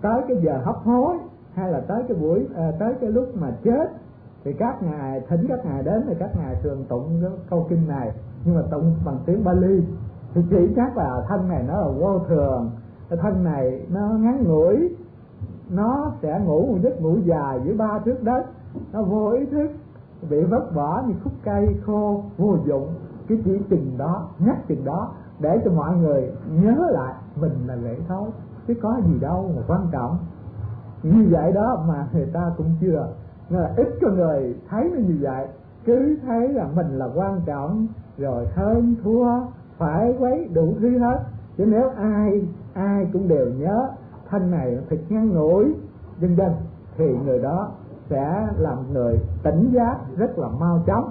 tới cái giờ hấp hối, hay là tới cái buổi tới cái lúc mà chết, thì các ngài thỉnh các ngài đến thì các ngài thường tụng cái câu kinh này, nhưng mà tụng bằng tiếng Bali. Thì chỉ chắc là thân này nó là vô thường, cái thân này nó ngắn ngủi, nó sẽ ngủ một giấc ngủ dài dưới ba thước đất, nó vô ý thức, bị vứt bỏ như khúc cây khô vô dụng. Cái chỉ chừng đó, nhắc chừng đó để cho mọi người nhớ lại mình là vậy thôi, chứ có gì đâu mà quan trọng. Như vậy đó mà người ta cũng chưa, nên là ít có người thấy nó như vậy, cứ thấy là mình là quan trọng, rồi hơn thua phải quấy đủ thứ hết. Chứ nếu ai cũng đều nhớ thân này thật ngắn ngủi vân vân, thì người đó sẽ làm người tỉnh giác rất là mau chóng.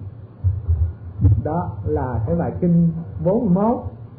Đó là cái bài kinh 41.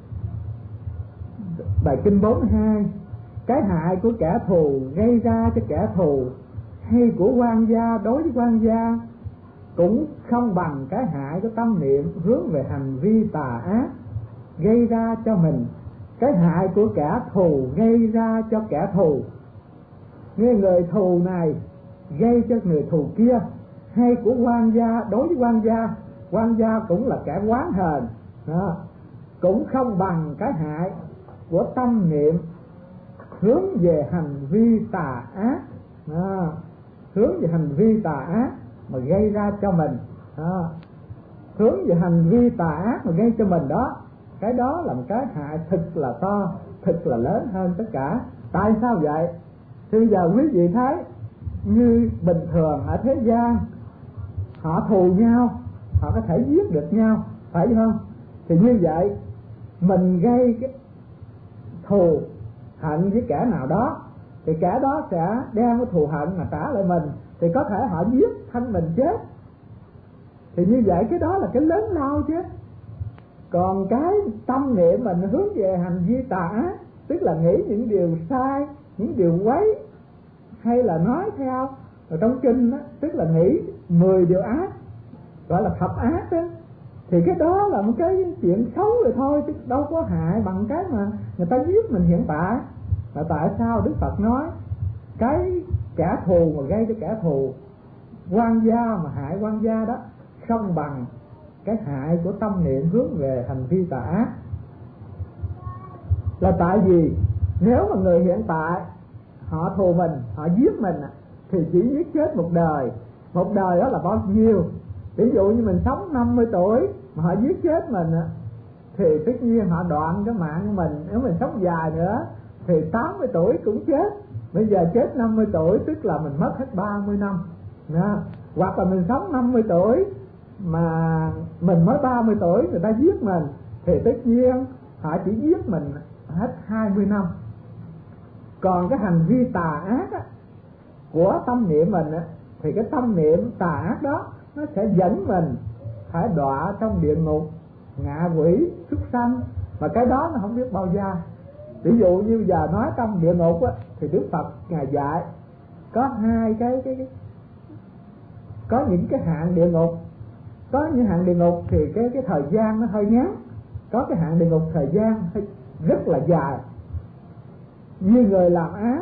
Bài kinh 42: cái hại của kẻ thù gây ra cho kẻ thù, hay của quan gia đối với quan gia, cũng không bằng cái hại của tâm niệm hướng về hành vi tà ác gây ra cho mình. Cái hại của kẻ thù gây ra cho kẻ thù, người thù này gây cho người thù kia, hay của quan gia đối với quan gia cũng là kẻ oán hờn đó, cũng không bằng cái hại của tâm niệm hướng về hành vi tà ác đó, hướng về hành vi tà ác mà gây ra cho mình đó. Hướng về hành vi tà ác mà gây cho mình đó, cái đó là một cái hại thực là to, thực là lớn hơn tất cả. Tại sao vậy? Thì bây giờ quý vị thấy như bình thường ở thế gian họ thù nhau, họ có thể giết được nhau, phải không? Thì như vậy mình gây cái thù hận với kẻ nào đó, thì kẻ đó sẽ đem cái thù hận mà trả lại mình, thì có thể họ giết thân mình chết. Thì như vậy cái đó là cái lớn lao chứ. Còn cái tâm niệm mình hướng về hành vi tà ác, tức là nghĩ những điều sai, những điều quấy, hay là nói theo ở trong kinh đó, tức là nghĩ 10 điều ác, gọi là thập ác đó, thì cái đó là một cái chuyện xấu rồi thôi, chứ đâu có hại bằng cái mà người ta giết mình hiện tại. Là tại sao Đức Phật nói cái kẻ thù mà gây cho kẻ thù, quan gia mà hại quan gia đó, không bằng cái hại của tâm niệm hướng về hành vi tà ác. Là tại vì nếu mà người hiện tại họ thù mình, họ giết mình, thì chỉ giết chết một đời. Một đời đó là bao nhiêu? Ví dụ như mình sống 50 tuổi mà họ giết chết mình, thì tất nhiên họ đoạn cái mạng của mình. Nếu mình sống dài nữa thì 80 tuổi cũng chết. Bây giờ chết 50 tuổi tức là mình mất hết 30 năm đó. Hoặc là mình sống 50 tuổi mà mình mới 30 tuổi người ta giết mình, thì tất nhiên họ chỉ giết mình hết 20 năm. Còn cái hành vi tà ác á, của tâm niệm mình á, thì cái tâm niệm tà ác đó nó sẽ dẫn mình phải đọa trong địa ngục, ngạ quỷ, súc sanh, mà cái đó nó không biết bao giờ. Ví dụ như giờ nói trong địa ngục á, thì Đức Phật ngài dạy có hai cái có những cái hạng địa ngục. Có những hạng địa ngục thì cái thời gian nó hơi ngắn, có cái hạng địa ngục thời gian rất là dài. Như người làm ác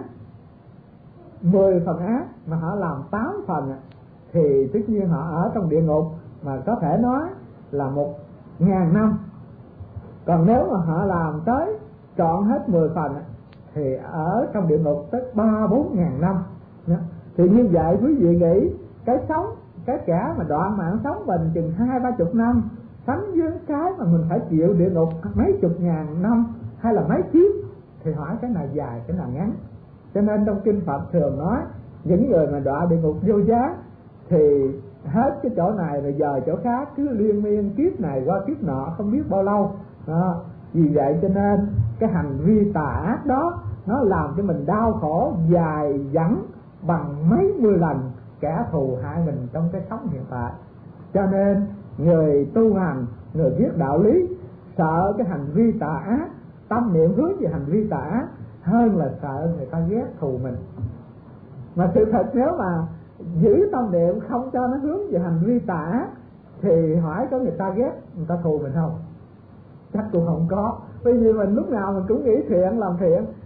10 phần ác mà họ làm 8 phần, thì tất nhiên họ ở trong địa ngục mà có thể nói là 1000 năm. Còn nếu mà họ làm tới trọn hết 10 phần thì ở trong địa ngục tới 3-4 ngàn năm. Thì như vậy quý vị nghĩ cái sống, cái kẻ mà đoạn mạng sống mình chừng 20-30 năm, sánh với cái mà mình phải chịu địa ngục mấy chục ngàn năm hay là mấy kiếp, thì hỏi cái nào dài cái nào ngắn. Cho nên trong kinh Phật thường nói những người mà đọa địa ngục vô giá thì hết cái chỗ này rồi giờ chỗ khác, cứ liên miên kiếp này qua kiếp nọ không biết bao lâu đó. Vì vậy cho nên cái hành vi tà ác đó nó làm cho mình đau khổ dài dẳng bằng mấy mươi lần kẻ thù hại mình trong cái sống hiện tại. Cho nên người tu hành, người biết đạo lý, sợ cái hành vi tà ác, tâm niệm hướng về hành vi tà ác hơn là sợ người ta ghét thù mình. Mà sự thật nếu mà giữ tâm niệm không cho nó hướng về hành vi tà ác thì hỏi có người ta ghét, người ta thù mình không? Chắc cũng không có. Bởi vì mình lúc nào mình cũng nghĩ thiện, làm thiện,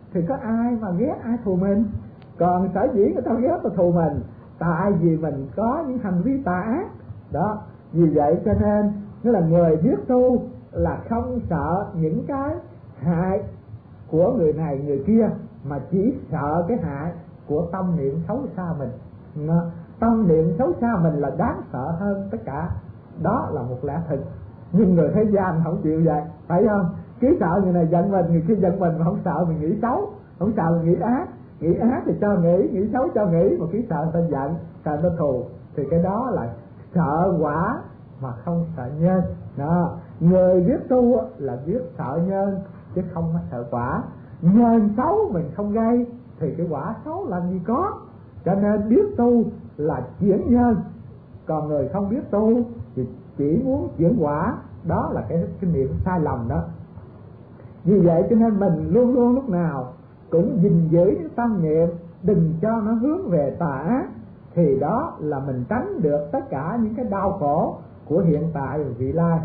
thì có ai mà ghét ai thù mình. Còn sở dĩ người ta ghét và thù mình tại vì mình có những hành vi tà ác đó. Vì vậy cho nên nghĩa là người biết tu là không sợ những cái hại của người này người kia, mà chỉ sợ cái hại của tâm niệm xấu xa mình. Tâm niệm xấu xa mình là đáng sợ hơn tất cả. Đó là một lẽ thực. Nhưng người thế gian không chịu vậy, phải không? Cứ sợ người này giận mình, người kia giận mình, mà không sợ mình nghĩ xấu, không sợ mình nghĩ ác. Nghĩ ác thì cho nghĩ xấu cho nghĩ, mà cứ sợ người ta giận, sợ người ta thù, thì cái đó là sợ quả mà không sợ nhân. Đó. Người biết tu là biết sợ nhân chứ không có sợ quả. Nhân xấu mình không gây thì cái quả xấu làm gì có. Cho nên biết tu là chuyển nhân, còn người không biết tu thì chỉ muốn chuyển quả. Đó là cái niệm sai lầm đó. Vì vậy cho nên mình luôn luôn lúc nào cũng gìn giữ cái tâm niệm, đừng cho nó hướng về tà ác, thì đó là mình tránh được tất cả những cái đau khổ của hiện tại và vị lai.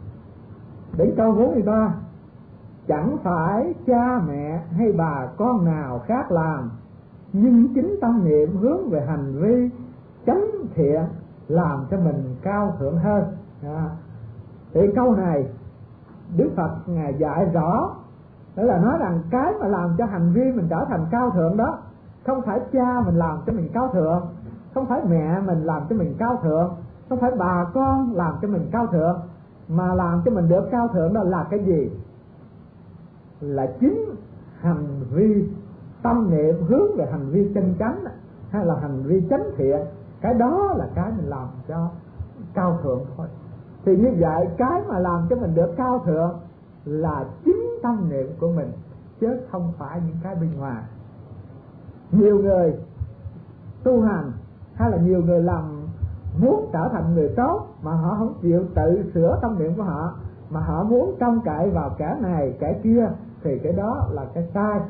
Đến câu 43: chẳng phải cha mẹ hay bà con nào khác làm, nhưng chính tâm niệm hướng về hành vi chánh thiện làm cho mình cao thượng hơn. Thì câu này Đức Phật Ngài dạy rõ, đó là nói rằng cái mà làm cho hành vi mình trở thành cao thượng đó, không phải cha mình làm cho mình cao thượng, không phải mẹ mình làm cho mình cao thượng, không phải bà con làm cho mình cao thượng, mà làm cho mình được cao thượng đó là cái gì? Là chính hành vi tâm niệm hướng về hành vi chân chánh, hay là hành vi chánh thiện. Cái đó là cái mình làm cho cao thượng thôi. Thì như vậy cái mà làm cho mình được cao thượng là chính tâm niệm của mình, chứ không phải những cái bên ngoài. Nhiều người tu hành hay là nhiều người muốn trở thành người tốt mà họ không chịu tự sửa tâm niệm của họ, mà họ muốn trông cậy vào kẻ này kẻ kia, thì cái đó là cái sai.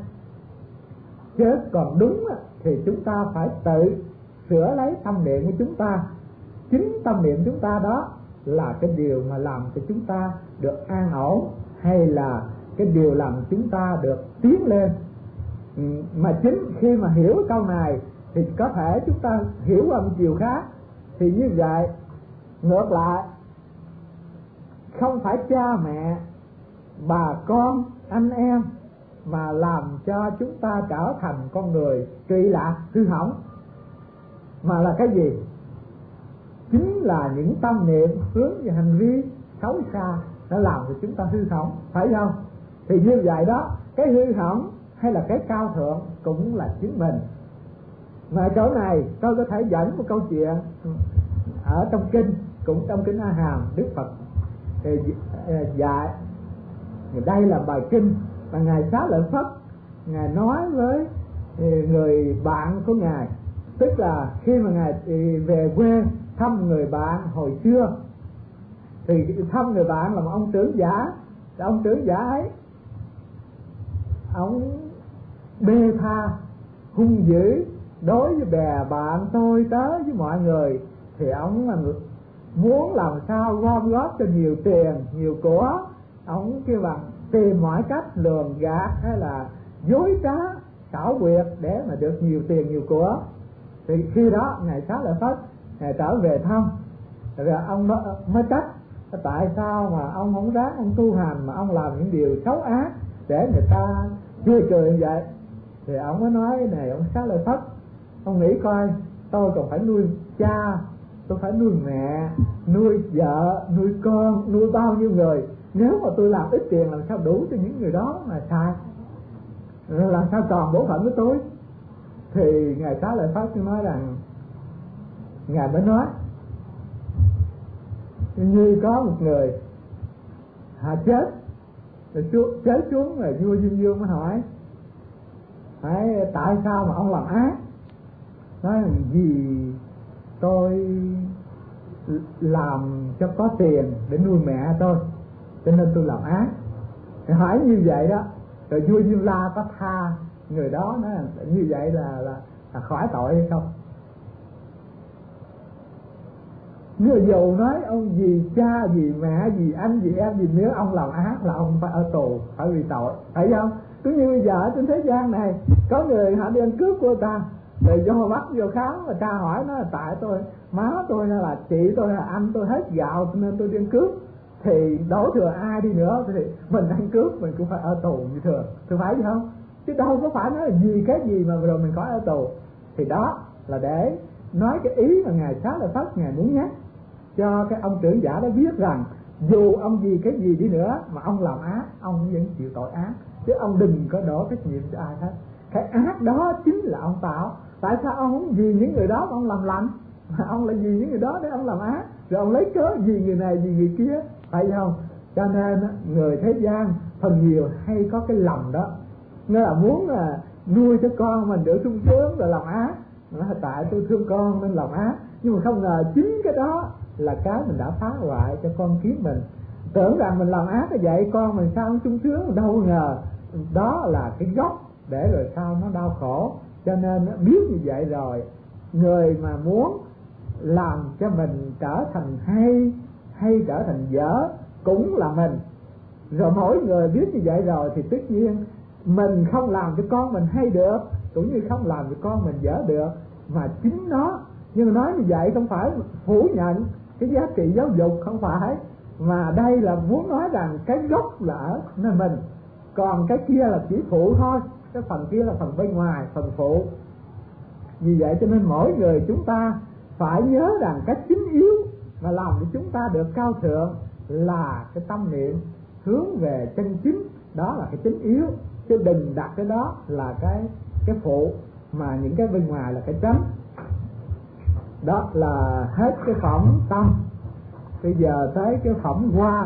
Chứ còn đúng thì chúng ta phải tự sửa lấy tâm niệm của chúng ta. Chính tâm niệm chúng ta đó là cái điều mà làm cho chúng ta được an ổn, hay là cái điều làm chúng ta được tiến lên. Mà chính khi mà hiểu câu này thì có thể chúng ta hiểu qua một chiều khác. Thì như vậy ngược lại, không phải cha mẹ, bà con, anh em mà làm cho chúng ta trở thành con người trụy lạc, hư hỏng, mà là cái gì? Chính là những tâm niệm hướng về hành vi xấu xa nó làm cho chúng ta hư hỏng, phải không? Thì như vậy đó, cái hư hỏng hay là cái cao thượng cũng là chính mình. Mà chỗ này tôi có thể dẫn một câu chuyện ở trong kinh, cũng trong kinh A Hàm, Đức Phật dạy. Đây là bài kinh mà Ngài Xá Lợi Phất Ngài nói với người bạn của Ngài. Tức là khi mà Ngài về quê thăm người bạn hồi xưa, thì thăm người bạn là một ông trưởng giả. Ông trưởng giả ấy, ông bê tha, hung dữ đối với bè bạn, tôi tới với mọi người. Thì ông muốn làm sao gom góp cho nhiều tiền, nhiều của. Ông kêu bằng tìm mọi cách lường gạt hay là dối trá, xảo quyệt để mà được nhiều tiền, nhiều của. Thì khi đó Ngài Xá Lợi Phất Ngài trở về thăm, rồi ông mới trách tại sao mà ông không ráng ông tu hành mà ông làm những điều xấu ác để người ta chê cười như vậy. Thì ông mới nói này, ông Xá Lợi Phất, ông nghĩ coi, tôi còn phải nuôi cha, tôi phải nuôi mẹ, nuôi vợ, nuôi con, nuôi bao nhiêu người. Nếu mà tôi làm ít tiền làm sao đủ cho những người đó mà xài, làm sao còn bổn phận với tôi. Thì Ngài Xá Lợi Phất nói rằng, Ngài mới nói như có một người chết chết xuống, rồi vua Diêm Vương mới hỏi tại sao mà ông làm ác. Nói vì tôi làm cho có tiền để nuôi mẹ tôi, cho nên tôi làm ác. Thì hỏi như vậy đó, rồi vua Diêm La có tha người đó, nói là như vậy là khỏi tội hay không? Nếu dù nói ông gì cha, gì mẹ, gì anh, gì em, gì nếu ông làm ác là ông phải ở tù, phải bị tội, phải không? Cũng như bây giờ trên thế gian này có người họ đi ăn cướp của ta, rồi vô bắt vô khám và tra hỏi nó là tại tôi, má tôi hay là chị tôi hay là anh tôi hết gạo nên tôi đi ăn cướp, thì đổ thừa ai đi nữa thì mình ăn cướp mình cũng phải ở tù như thường, phải không? Chứ đâu có phải nói là gì cái gì mà rồi mình có ở tù. Thì đó là để nói cái ý mà Ngài Xá Lợi Phất Ngài muốn nhắc cho cái ông trưởng giả đó biết rằng dù ông gì cái gì đi nữa mà ông làm ác, ông vẫn chịu tội ác, chứ ông đừng có đổ trách nhiệm cho ai hết. Cái ác đó chính là ông tạo. Tại sao ông không vì những người đó mà ông làm lành, mà ông lại vì những người đó để ông làm ác, rồi ông lấy cớ vì người này vì người kia, phải không? Cho nên người thế gian phần nhiều hay có cái lòng đó, nó là muốn là nuôi cho con mình được sung sướng rồi làm ác. Nó là tại tôi thương con nên làm ác, nhưng mà không ngờ chính cái đó là cái mình đã phá hoại cho con kiến mình. Tưởng rằng mình làm ác như vậy con mình sao nó sung sướng, đâu ngờ đó là cái gốc để rồi sao nó đau khổ. Cho nên biết như vậy rồi, người mà muốn làm cho mình trở thành hay trở thành dở cũng là mình. Rồi mỗi người biết như vậy rồi thì tất nhiên mình không làm cho con mình hay được, cũng như không làm cho con mình dở được, mà chính nó. Nhưng mà nói như vậy không phải phủ nhận cái giá trị giáo dục, không phải, mà đây là muốn nói rằng cái gốc là ở nơi mình, còn cái kia là chỉ phụ thôi, cái phần kia là phần bên ngoài, phần phụ. Vì vậy cho nên mỗi người chúng ta phải nhớ rằng cái chính yếu mà làm cho chúng ta được cao thượng là cái tâm niệm hướng về chân chính, đó là cái chính yếu, chứ đừng đặt cái đó là cái phụ, mà những cái bên ngoài là cái tránh. Đó là hết cái phẩm tâm. Bây giờ tới cái phẩm hoa.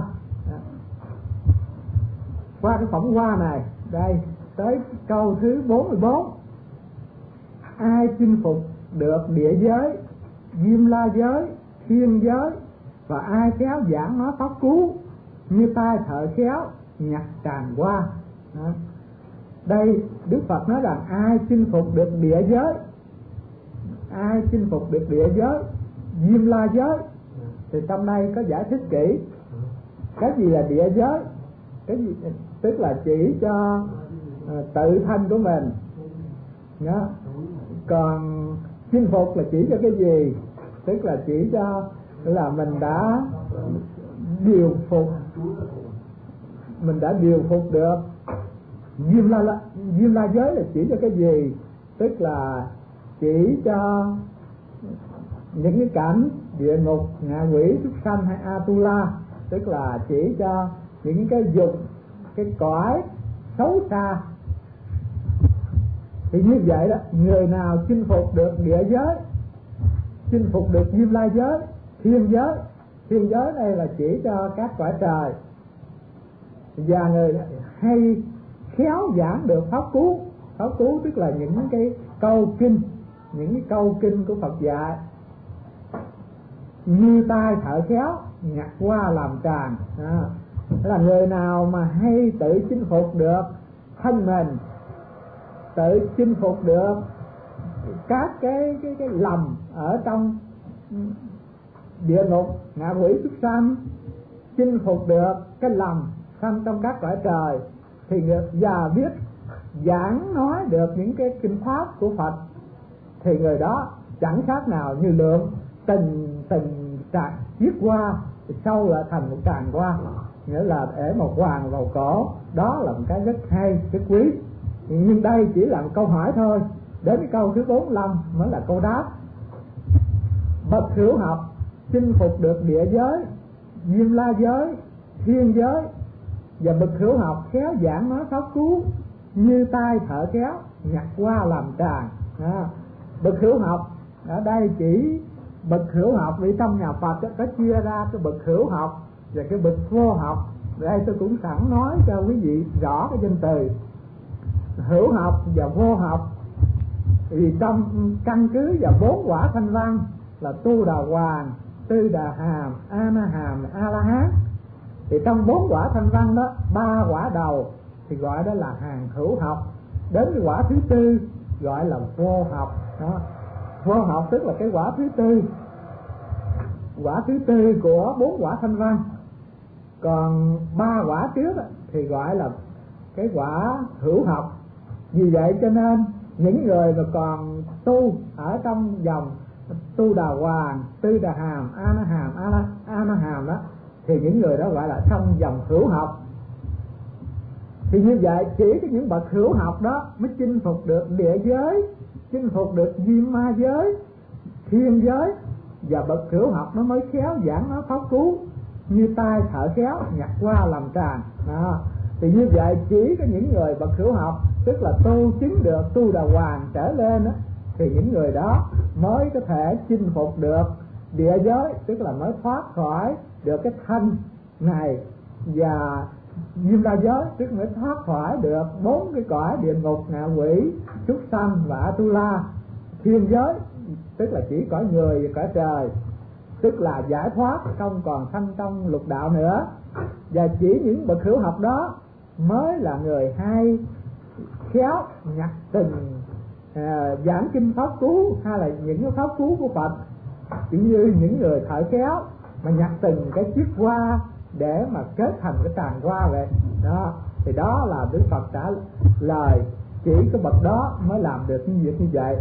Qua cái phẩm hoa này, đây tới câu thứ 44. Ai chinh phục được địa giới, Diêm La giới, Thiên giới, và ai khéo giảng nói pháp cứu, như tay thợ khéo nhặt tràng hoa. Đây Đức Phật nói rằng ai chinh phục được địa giới, ai chinh phục được địa giới, Diêm La giới, thì trong đây có giải thích kỹ cái gì là địa giới. Cái gì tức là chỉ cho tự thân của mình đó. Còn chinh phục là chỉ cho cái gì, tức là chỉ cho là mình đã điều phục, mình đã điều phục được. Diêm La giới là chỉ cho cái gì, tức là chỉ cho những cái cảnh địa ngục, ngạ quỷ, súc sanh hay Atula, tức là chỉ cho những cái dục, cái cõi xấu xa. Thì như vậy đó, người nào chinh phục được địa giới, chinh phục được Diêm La giới, Thiên giới. Thiên giới này là chỉ cho các cõi trời, và người hay khéo giảng được pháp cứu. Pháp cứu tức là những cái câu kinh, những cái câu kinh của Phật dạy, như tay thợ khéo nhặt hoa làm tràng. Là người nào mà hay tự chinh phục được thân mình, tự chinh phục được các cái lầm ở trong địa ngục, ngạ quỷ, súc sanh, chinh phục được cái lầm sanh trong các cõi trời, thì và biết giảng nói được những cái kinh pháp của Phật, thì người đó chẳng khác nào như lượng từng tràng chiếc hoa sâu lại thành một tràng hoa, nghĩa là để một hoàng vào cổ. Đó là một cái rất hay, rất quý. Nhưng đây chỉ là một câu hỏi thôi. Đến cái câu thứ 45 mới là câu đáp. Bậc hữu học chinh phục được địa giới, Diêm La giới, Thiên giới, và bậc hữu học khéo giảng nói pháp cứu, như tay thợ khéo nhặt hoa làm tràng. Bậc hữu học ở đây chỉ bậc hữu học, vì trong nhà Phật có chia ra cái bậc hữu học và cái bậc vô học. Đây tôi cũng sẵn nói cho quý vị rõ cái danh từ hữu học và vô học. Vì trong căn cứ vào 4 quả thanh văn là Tu Đà Hoàng, Tư Đà Hàm, A Na Hàm, A La Hán. Thì trong 4 quả thanh văn đó, 3 quả đầu thì gọi đó là hàng hữu học, đến cái quả thứ 4 gọi là vô học. Đó. Vô học tức là cái quả thứ 4, quả thứ 4 của 4 quả thanh văn. Còn 3 quả trước thì gọi là cái quả hữu học. Vì vậy cho nên những người mà còn tu ở trong dòng tu đà hoàng, tư đà hàm, a na hàm, a na hàm đó, thì những người đó gọi là trong dòng hữu học. Thì như vậy chỉ có những bậc hữu học đó mới chinh phục được địa giới, chinh phục được diêm ma giới, thiên giới, và bậc hữu học nó mới khéo giảng nó pháp cứu như tay thợ khéo nhặt qua làm tràng đó. Thì như vậy chỉ có những người bậc hữu học, tức là tu chứng được tu đà hoàng trở lên đó, thì những người đó mới có thể chinh phục được địa giới, tức là mới thoát khỏi được cái thân này, và diêm la giới tức mới thoát khỏi được 4 cái cõi địa ngục, ngạ quỷ, súc sanh và Atula. Thiên giới tức là chỉ cõi người và cõi trời, tức là giải thoát không còn sanh trong lục đạo nữa. Và chỉ những bậc hữu học đó mới là người hay khéo nhặt từng giảng kinh pháp cứu, hay là những cái pháp cứu của Phật, chỉ như những người thợ khéo mà nhặt từng cái chiếc hoa để mà kết thành cái tràng hoa vậy đó. Thì đó là Đức Phật trả lời, chỉ có bậc đó mới làm được những việc như vậy.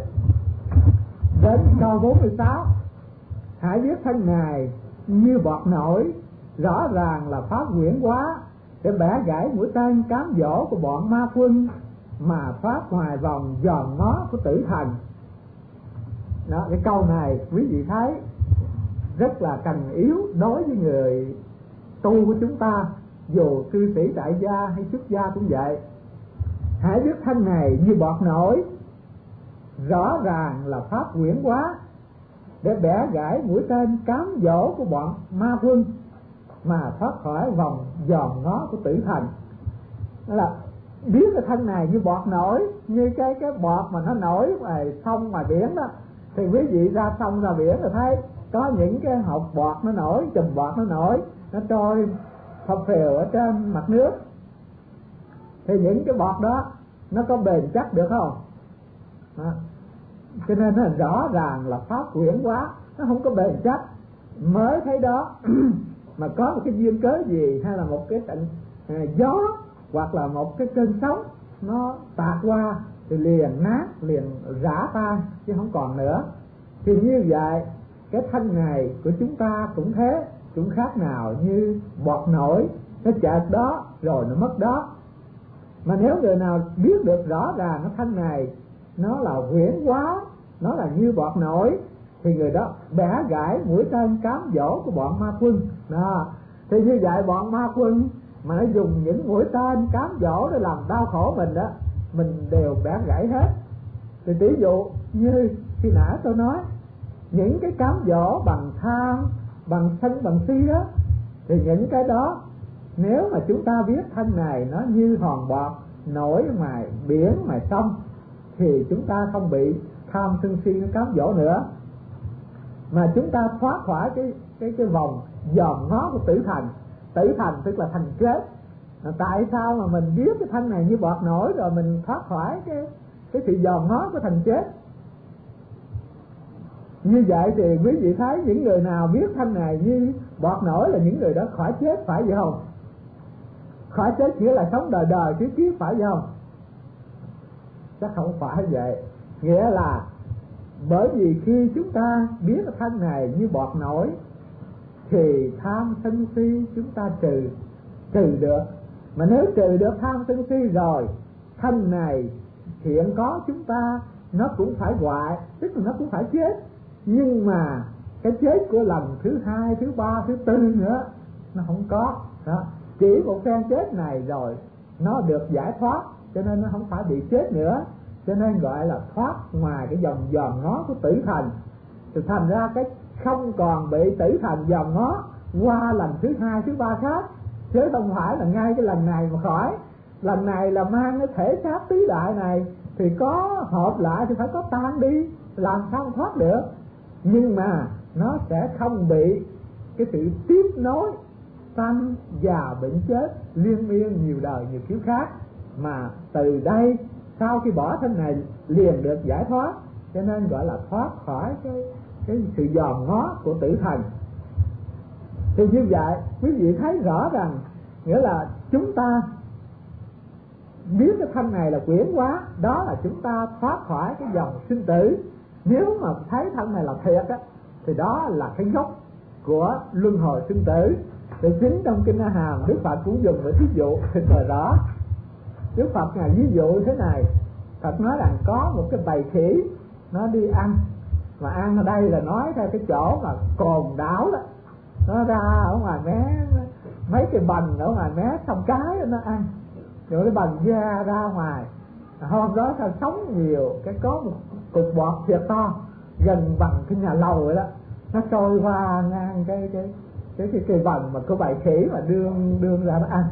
Đến câu 46: hãy biết thân Ngài như bọt nổi, rõ ràng là pháp huyễn hóa, để bẻ gãy mũi tên cám dỗ của bọn ma quân, mà thoát ngoài vòng giòm ngó của tử thần. Đó, cái câu này quý vị thấy rất là cần yếu đối với người tu của chúng ta, dù cư sĩ tại gia hay xuất gia cũng vậy. Hãy biết thân này như bọt nổi, rõ ràng là pháp huyễn hóa, để bẻ gãy mũi tên cám dỗ của bọn ma quân, mà thoát khỏi vòng giòm ngó của tử thần. Đó là biết cái thân này như bọt nổi, như cái bọt mà nó nổi ngoài sông ngoài biển đó. Thì quý vị ra sông ra biển rồi thấy có những cái hột bọt nó nổi, chùm bọt nó nổi, nó trôi phập phều ở trên mặt nước. Thì những cái bọt đó nó có bền chắc được không? Đó. Cho nên nó rõ ràng là pháp huyễn hóa, nó không có bền chắc. Mới thấy đó mà có một cái duyên cớ gì, hay là một cái trận gió, hoặc là một cái cơn sóng nó tạt qua, thì liền nát, liền rã tan chứ không còn nữa. Thì như vậy cái thân này của chúng ta cũng thế, cũng khác nào như bọt nổi, nó chợt đó rồi nó mất đó. Mà nếu người nào biết được rõ ràng cái thân này nó là huyễn hóa, nó là như bọt nổi, thì người đó bẻ gãy mũi tên cám dỗ của bọn ma quân đó. Thì như vậy bọn ma quân mà nó dùng những mũi tên cám dỗ để làm đau khổ mình đó, mình đều bẻ gãy hết. Thì ví dụ như khi nãy tôi nói, những cái cám dỗ bằng tham, bằng sân, bằng si đó, thì những cái đó nếu mà chúng ta biết thân này nó như hòn bọt nổi ngoài biển, ngoài sông, thì chúng ta không bị tham sân si nó cám dỗ nữa, mà chúng ta thoát khỏi cái vòng giòm ngó của tử thần. Tử thần tức là thành chết. Tại sao mà mình biết cái thân này như bọt nổi rồi mình thoát khỏi cái sự giòm ngó của thành chết? Như vậy thì quý vị thấy những người nào biết thân này như bọt nổi là những người đó khỏi chết, phải vậy không? Khỏi chết nghĩa là sống đời đời kiếp kiếp, phải vậy không? Chắc không phải vậy. Nghĩa là bởi vì khi chúng ta biết cái thân này như bọt nổi, thì tham sân si chúng ta trừ được. Mà nếu trừ được tham sân si rồi, thân này hiện có chúng ta nó cũng phải hoại, tức là nó cũng phải chết. Nhưng mà cái chết của lần thứ hai, thứ ba, thứ tư nữa nó không có đó. Chỉ một phen chết này rồi nó được giải thoát, cho nên nó không phải bị chết nữa. Cho nên gọi là thoát ngoài cái vòng giòm ngó của tử thần. Thì thành ra cái không còn bị tử thần giòm ngó qua lần thứ hai, thứ ba khác, chứ không phải là ngay cái lần này mà khỏi. Lần này là mang cái thể xác tứ đại này, thì có hợp lại thì phải có tan đi, làm sao thoát được. Nhưng mà nó sẽ không bị cái sự tiếp nối sanh già bệnh chết liên miên nhiều đời nhiều kiếp khác, mà từ đây sau khi bỏ thân này liền được giải thoát. Cho nên gọi là thoát khỏi cái sự giòm ngó của tử thần. Thì như vậy quý vị thấy rõ rằng nghĩa là chúng ta biết cái thân này là quyển hóa, đó là chúng ta thoát khỏi cái dòng sinh tử. Nếu mà thấy thân này là thiệt á, thì đó là cái gốc của luân hồi sinh tử. Thì chính trong kinh A Hàm, Đức Phật cũng dùng để thí dụ thì thời đó. Đức Phật ngài ví dụ thế này: Phật nói rằng có một cái bầy khỉ nó đi ăn, mà ăn ở đây là nói theo cái chỗ mà cồn đảo đó, nó ra ở ngoài mé mấy cái bành ở ngoài mé sông Cái nó ăn, rồi cái bành ra ra ngoài. Hôm đó sao sống nhiều, cái có một cục bọt thiệt to gần bằng cái nhà lầu vậy đó, nó trôi qua ngang cái bành mà có bầy khỉ mà đương ra nó ăn.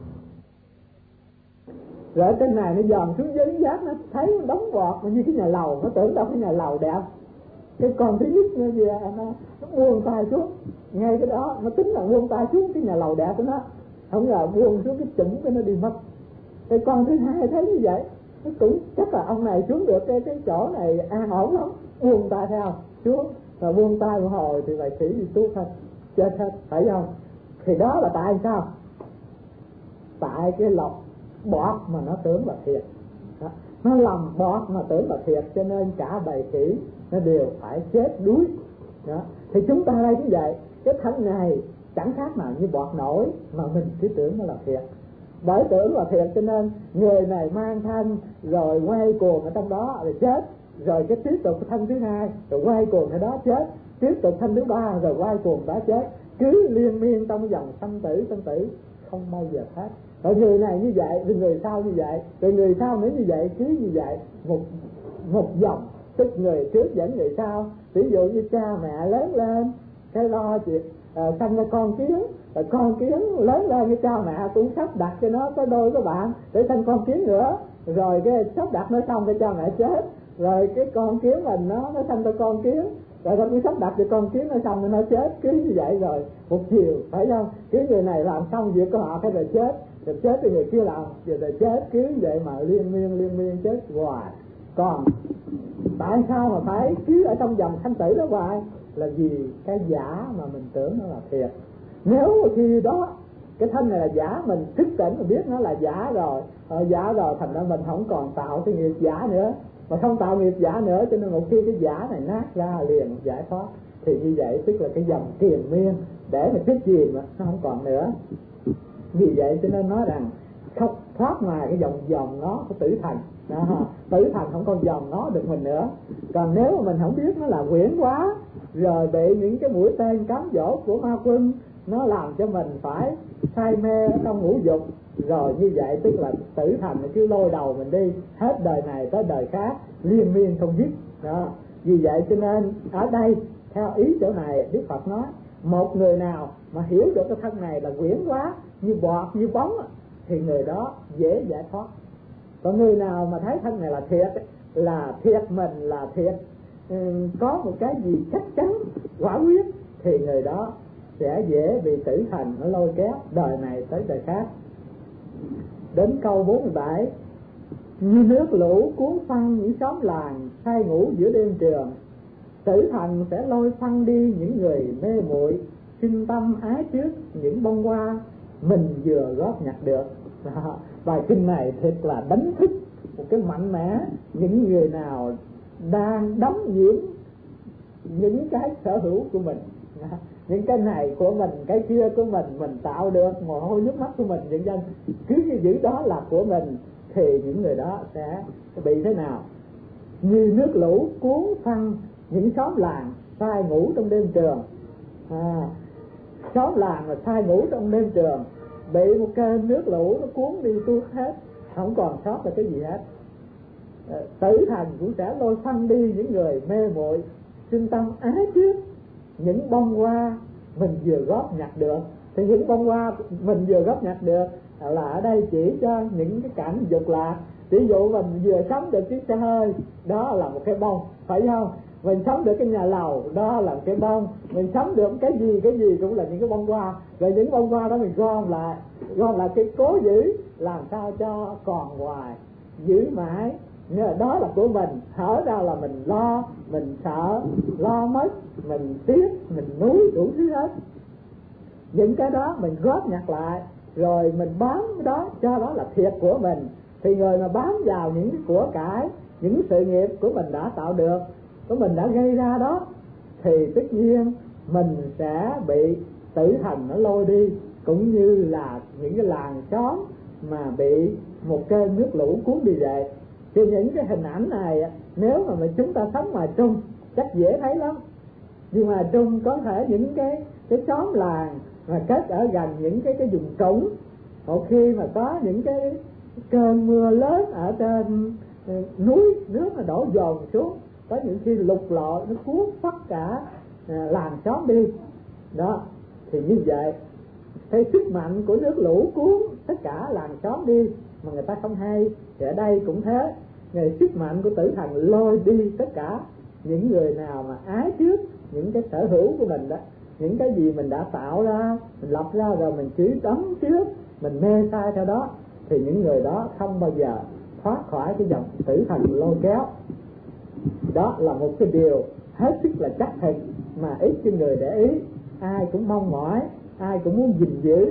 Rồi trên này nó dòm xuống dưới giác, nó thấy đống bọt mà như cái nhà lầu, nó tưởng đâu cái nhà lầu đẹp. Cái con thứ nhất nó về nó buông tay xuống, ngay cái đó nó tính là buông tay xuống cái nhà lầu đẹp của nó, không ngờ buông xuống cái chủng cái nó đi mất. Cái con thứ hai thấy như vậy, nó cũng chắc là ông này xuống được cái chỗ này an ổn lắm, buông tay theo xuống, và buông tay một hồi thì bầy khỉ đi tuốt hết, chết hết, phải không? Thì đó là tại sao? Tại cái lọc bọt mà nó tưởng là thiệt đó. Nó lầm bọt mà tưởng là thiệt, cho nên cả bầy khỉ nó đều phải chết đuối đó. Thì chúng ta đây cũng vậy, cái thân này chẳng khác nào như bọt nổi mà mình cứ tưởng nó là thiệt. Bởi tưởng là thiệt cho nên người này mang thân rồi quay cuồng ở trong đó rồi chết, rồi cái tiếp tục thân thứ hai rồi quay cuồng ở đó chết, tiếp tục thân thứ ba rồi quay cuồng đó chết, cứ liên miên trong dòng sanh tử không bao giờ hết. Rồi người này như vậy, rồi người sau như vậy, rồi người sau nữa như vậy, cứ như vậy một dòng, tức người trước dẫn người sau. Ví dụ như cha mẹ lớn lên cái lo chuyện sanh ra con kiến, rồi con kiến lớn lên cái cha mẹ cũng sắp đặt cho nó có đôi có bạn để sanh con kiến nữa, rồi cái sắp đặt nó xong cái cha mẹ chết, rồi cái con kiến mình nó sanh ra con kiến, rồi nó cứ sắp đặt cho con kiến nó xong rồi nó chết, cứ như vậy rồi một chiều, phải không? Cái người này làm xong việc của họ cái rồi chết thì người kia làm rồi chết, cứ vậy mà liên miên chết hoài. Còn tại sao mà phải cứ ở trong dòng sanh tử đó hoài? Là vì cái giả mà mình tưởng nó là thiệt. Nếu khi đó cái thân này là giả, mình thức tỉnh mình biết nó là giả rồi, thành ra mình không còn tạo cái nghiệp giả nữa, mà không tạo nghiệp giả nữa, cho nên một khi cái giả này nát ra liền giải thoát. Thì như vậy tức là cái dòng triền miên để mà chết chìm nó không còn nữa. Vì vậy cho nên nói rằng không thoát ngoài cái dòng nó của tử thành đó, tử thành không còn dòng nó được mình nữa. Còn nếu mà mình không biết nó là quyển quá, rồi bị những cái mũi tên cám dỗ của ma quân nó làm cho mình phải say mê trong ngũ dục, rồi như vậy tức là tử thành nó cứ lôi đầu mình đi hết đời này tới đời khác liên miên không dứt đó. Vì vậy cho nên ở đây theo ý chỗ này Đức Phật nói, một người nào mà hiểu được cái thân này là quyển quá như bọt như bóng thì người đó dễ giải thoát. Còn người nào mà thấy thân này là thiệt mình là thiệt, có một cái gì chắc chắn quả quyết, thì người đó sẽ dễ bị tử thành nó lôi kéo đời này tới đời khác. Đến câu 47: như nước lũ cuốn phăng những xóm làng, say ngủ giữa đêm trường, tử thần sẽ lôi phăng đi những người mê muội, sinh tâm ái trước những bông hoa mình vừa góp nhặt được. Bài kinh này thật là đánh thức một cái mạnh mẽ những người nào đang đắm nhiễm những cái sở hữu của mình, những cái này của mình, cái kia của mình tạo được mồ hôi nước mắt của mình, những dân cứ như giữ đó là của mình, thì những người đó sẽ bị thế nào? Như nước lũ cuốn phăng những xóm làng, say ngủ trong đêm trường. Xóm làng là say ngủ trong đêm trường, bị một cơn nước lũ nó cuốn đi tuốt hết, không còn sót là cái gì hết. Tử thần cũng sẽ lôi phăng đi những người mê muội, sinh tâm ái trước những bông hoa mình vừa góp nhặt được. Thì những bông hoa mình vừa góp nhặt được là ở đây chỉ cho những cái cảnh dục lạc. Ví dụ mình vừa sống được chiếc xe hơi, đó là một cái bông, phải không? Mình sống được cái nhà lầu, đó là một cái bông. Mình sống được cái gì cũng là những cái bông hoa. Rồi những bông hoa đó mình gom lại cái cố giữ, làm sao cho còn hoài, giữ mãi. Đó là của mình, hở ra là mình lo, mình sợ, lo mất, mình tiếc, mình nuối đủ thứ hết. Những cái đó mình góp nhặt lại, rồi mình bán đó, cho đó là thiệt của mình. Thì người mà bám vào những cái của cải, những sự nghiệp của mình đã tạo được, của mình đã gây ra đó, thì tất nhiên mình sẽ bị tử thần nó lôi đi, cũng như là những cái làng xóm mà bị một cơn nước lũ cuốn đi về. Thì những cái hình ảnh này nếu mà chúng ta sống ngoài Trung chắc dễ thấy lắm. Nhưng mà Trung có thể những cái xóm làng mà kết ở gần những cái vùng trũng, một khi mà có những cái cơn mưa lớn ở trên núi, nước nó đổ dồn xuống, có những khi lục lội nó cuốn tất cả làng xóm đi đó. Thì như vậy cái sức mạnh của nước lũ cuốn tất cả làng xóm đi mà người ta không hay. Thì ở đây cũng thế, ngày sức mạnh của tử thần lôi đi tất cả những người nào mà ái trước những cái sở hữu của mình đó, những cái gì mình đã tạo ra, mình lập ra rồi mình chỉ đắm trước, mình mê sai theo đó, thì những người đó không bao giờ thoát khỏi cái dòng tử thần lôi kéo. Đó là một cái điều hết sức là chắc thực mà ít cho người để ý, ai cũng mong mỏi, ai cũng muốn gìn giữ.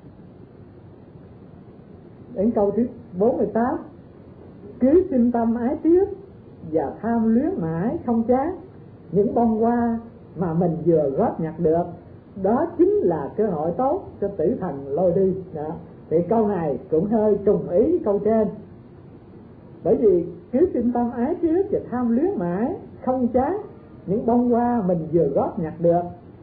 Đến câu thứ 48: cứ sinh tâm ái tiếc và tham luyến mãi không chán những bông hoa mà mình vừa góp nhặt được, đó chính là cơ hội tốt cho tử thần lôi đi đó. Thì câu này cũng hơi trùng ý với câu trên, bởi vì cứ sinh tâm ái tiếc và tham luyến mãi không chán những bông hoa mình vừa góp nhặt được.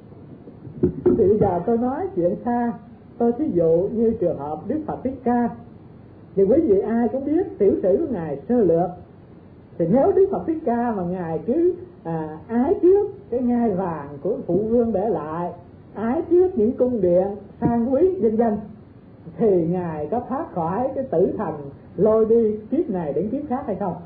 Thì bây giờ tôi nói chuyện xa, tôi thí dụ như trường hợp Đức Phật Thích Ca. Thì quý vị ai cũng biết tiểu sử của Ngài sơ lược. Thì nếu Đức Phật Thích Ca mà Ngài cứ ái trước cái ngai vàng của phụ vương để lại, ái trước những cung điện sang quý vân vân, thì Ngài có thoát khỏi cái tử thần lôi đi kiếp này đến kiếp khác hay không?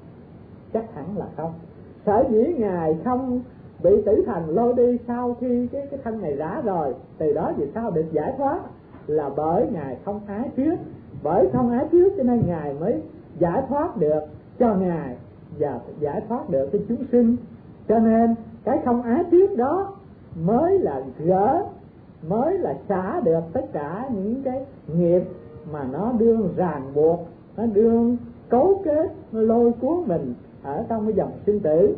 Chắc hẳn là không. Sở dĩ Ngài không bị tử thần lôi đi sau khi cái thân này rã rồi, từ đó về sau được giải thoát, là bởi Ngài không ái trước. Bởi không ái trước cho nên Ngài mới giải thoát được cho Ngài và giải thoát được cái chúng sinh. Cho nên cái không ái trước đó mới là gỡ, mới là xả được tất cả những cái nghiệp mà nó đương ràng buộc, nó đương cấu kết, nó lôi cuốn mình ở trong cái dòng sinh tử.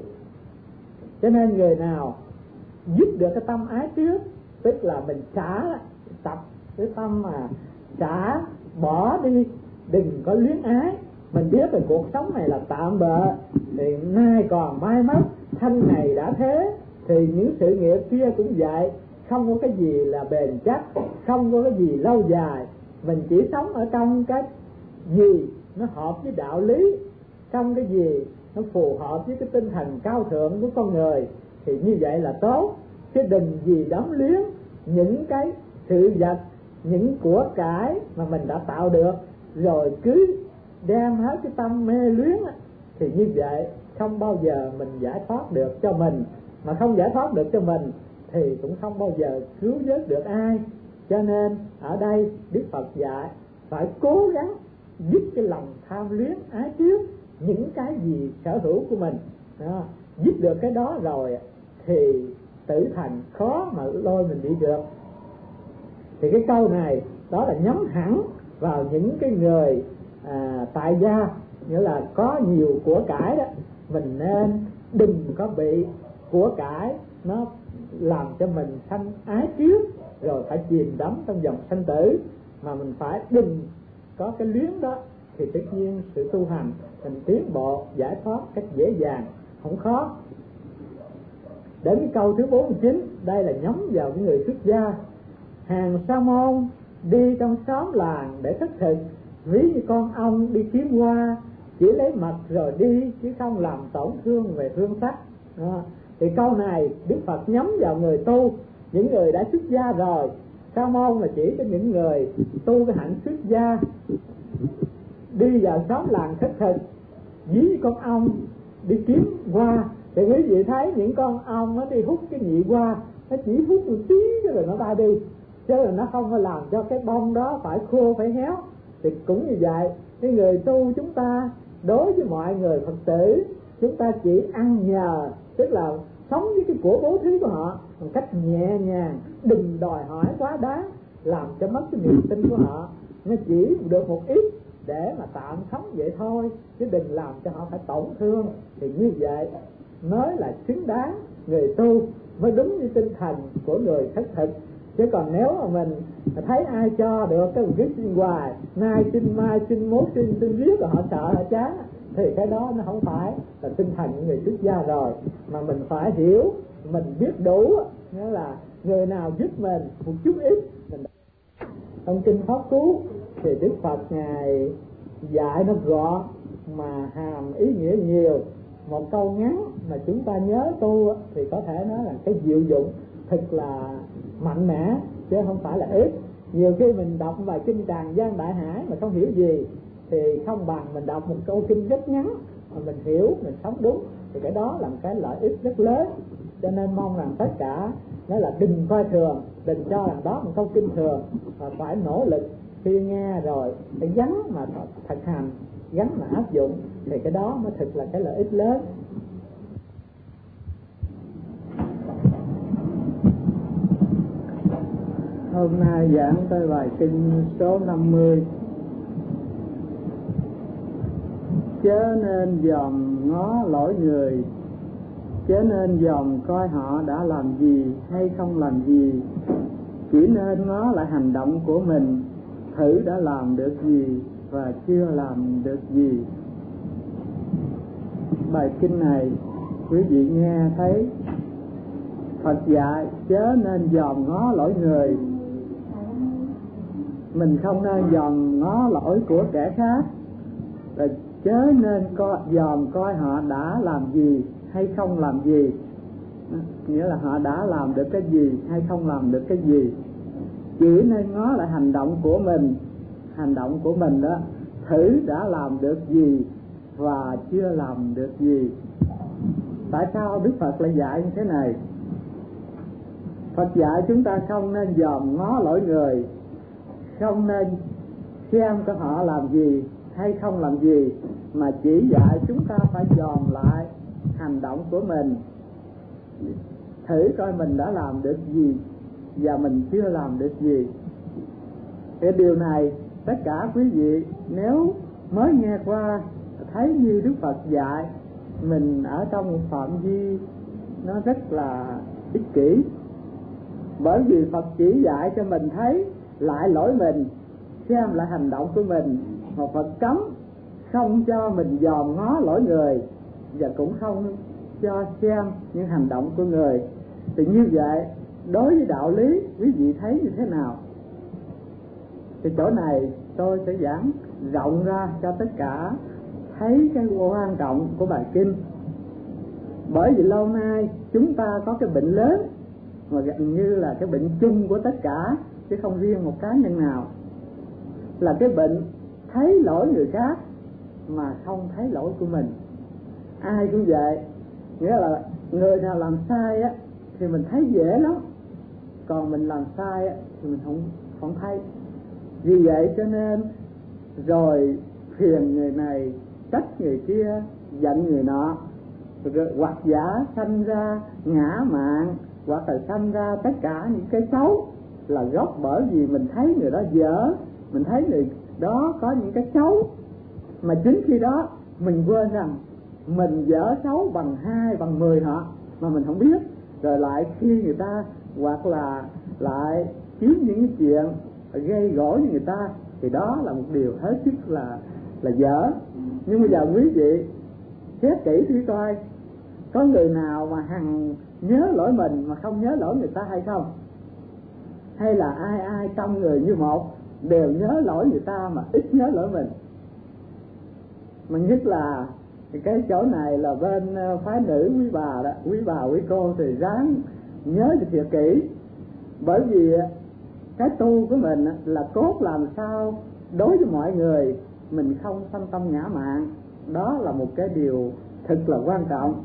Cho nên người nào dứt được cái tâm ái trước, tức là mình xả, tập cái tâm mà xả bỏ đi, đừng có luyến ái. Mình biết là cuộc sống này là tạm bợ, thì nay còn mai mất, thân này đã thế, thì những sự nghiệp kia cũng vậy. Không có cái gì là bền chắc, không có cái gì lâu dài. Mình chỉ sống ở trong cái gì nó hợp với đạo lý, trong cái gì nó phù hợp với cái tinh thần cao thượng của con người, thì như vậy là tốt. Chứ đừng gì đắm luyến những cái sự vật, những của cải mà mình đã tạo được, rồi cứ đem hết cái tâm mê luyến, thì như vậy không bao giờ mình giải thoát được cho mình. Mà không giải thoát được cho mình thì cũng không bao giờ cứu vớt được ai. Cho nên ở đây Đức Phật dạy phải cố gắng dứt cái lòng tham luyến ái trước những cái gì sở hữu của mình đó. Dứt được cái đó rồi thì tử thần khó mà lôi mình đi được. Thì cái câu này đó là nhắm hẳn vào những cái người tại gia, nghĩa là có nhiều của cải đó. Mình nên đừng có bị của cải nó làm cho mình sanh ái trước, rồi phải chìm đắm trong dòng sanh tử, mà mình phải đừng có cái luyến đó, thì tất nhiên sự tu hành mình tiến bộ giải thoát cách dễ dàng, không khó. Đến cái câu thứ 49, đây là nhắm vào những người xuất gia. Hàng sa môn đi trong xóm làng để thất thực, ví như con ong đi kiếm hoa, chỉ lấy mật rồi đi, chứ không làm tổn thương về hương sắc. Thì câu này Đức Phật nhắm vào người tu, những người đã xuất gia rồi. Sa môn là chỉ cho những người tu cái hạnh xuất gia, đi vào xóm làng thất thực, ví như con ong đi kiếm hoa. Thì quý vị thấy những con ong nó đi hút cái nhị hoa, nó chỉ hút một tí rồi nó bay đi, chứ là nó không có làm cho cái bông đó phải khô phải héo. Thì cũng như vậy, cái người tu chúng ta đối với mọi người Phật tử, chúng ta chỉ ăn nhờ, tức là sống với cái của bố thí của họ một cách nhẹ nhàng, đừng đòi hỏi quá đáng làm cho mất cái niềm tin của họ. Nó chỉ được một ít để mà tạm sống vậy thôi, chứ đừng làm cho họ phải tổn thương. Thì như vậy mới là xứng đáng người tu, mới đúng như tinh thần của người khất thực. Chứ còn nếu mà mình thấy ai cho được cái việc xin hoài, nay xin mai xin mốt xin riết rồi họ sợ họ chán, thì cái đó nó không phải là tinh thần của người xuất gia rồi. Mà mình phải hiểu, mình biết đủ, nghĩa là người nào giúp mình một chút ít mình. Trong kinh Pháp Cú thì Đức Phật Ngài dạy nó gọn mà hàm ý nghĩa nhiều. Một câu ngắn mà chúng ta nhớ tu thì có thể nói là cái diệu dụng thật là mạnh mẽ, chứ không phải là ít. Nhiều khi mình đọc bài kinh Tràng Giang Đại Hải mà không hiểu gì thì không bằng mình đọc một câu kinh rất ngắn mà mình hiểu, mình sống đúng, thì cái đó là một cái lợi ích rất lớn. Cho nên mong rằng tất cả nói là đừng coi thường, đừng cho rằng đó một câu kinh thường, mà phải nỗ lực khi nghe rồi phải gắn mà thực hành, gắn mà áp dụng, thì cái đó mới thực là cái lợi ích lớn. Hôm nay giảng tới bài kinh số 50. Chớ nên dòm ngó lỗi người, chớ nên dòm coi họ đã làm gì hay không làm gì, chỉ nên ngó lại hành động của mình, thử đã làm được gì và chưa làm được gì. Bài kinh này quý vị nghe thấy Phật dạy chớ nên dòm ngó lỗi người. Mình không nên dòm ngó lỗi của kẻ khác, rồi chớ nên dòm coi họ đã làm gì hay không làm gì, nghĩa là họ đã làm được cái gì hay không làm được cái gì. Chỉ nên ngó lại hành động của mình, hành động của mình đó, thử đã làm được gì và chưa làm được gì. Tại sao Đức Phật lại dạy như thế này? Phật dạy chúng ta không nên dòm ngó lỗi người, không nên xem có họ làm gì hay không làm gì, mà chỉ dạy chúng ta phải dòm lại hành động của mình, thử coi mình đã làm được gì và mình chưa làm được gì. Cái điều này tất cả quý vị nếu mới nghe qua thấy như Đức Phật dạy, mình ở trong một phạm vi nó rất là ích kỷ. Bởi vì Phật chỉ dạy cho mình thấy lại lỗi mình, xem lại hành động của mình, mà Phật cấm không cho mình dòm ngó lỗi người, và cũng không cho xem những hành động của người. Thì như vậy đối với đạo lý quý vị thấy như thế nào? Thì chỗ này tôi sẽ giảng rộng ra cho tất cả thấy cái quan trọng của bài kinh. Bởi vì lâu nay chúng ta có cái bệnh lớn mà gần như là cái bệnh chung của tất cả, chứ không riêng một cá nhân nào, là cái bệnh thấy lỗi người khác mà không thấy lỗi của mình. Ai cũng vậy, nghĩa là người nào làm sai á thì mình thấy dễ lắm, còn mình làm sai á thì mình không thấy. Vì vậy cho nên rồi phiền người này, trách người kia, giận người nọ, rồi hoặc giả sanh ra ngã mạn, hoặc là sanh ra tất cả những cái xấu, là gốc bởi vì mình thấy người đó dở, mình thấy người đó có những cái xấu, mà chính khi đó mình quên rằng mình dở xấu bằng 2, bằng 10 họ mà mình không biết. Rồi lại khi người ta hoặc là lại kiếm những cái chuyện gây gổ với người ta, thì đó là một điều hết sức là dở. Nhưng bây giờ quý vị xét kỹ thử coi, có người nào mà hằng nhớ lỗi mình mà không nhớ lỗi người ta hay không? Hay là ai trong người như một đều nhớ lỗi người ta mà ít nhớ lỗi mình? Mà nhất là cái chỗ này là bên phái nữ quý bà đó, quý bà quý cô thì ráng nhớ cho thiệt kỹ. Bởi vì cái tu của mình là cốt làm sao đối với mọi người mình không sanh tâm ngã mạn. Đó là một cái điều thật là quan trọng.